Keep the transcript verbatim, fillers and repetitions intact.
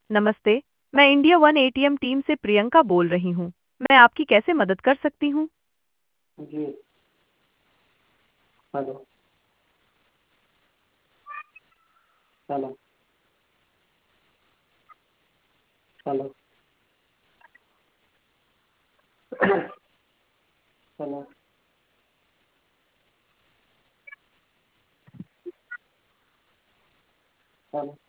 नमस्ते। मैं India one ATM team से प्रियंका बोल रही हूँ। मैं आपकी कैसे मदद कर सकती हूँ? जी। Hello. Hello. Hello. Hello. Hello.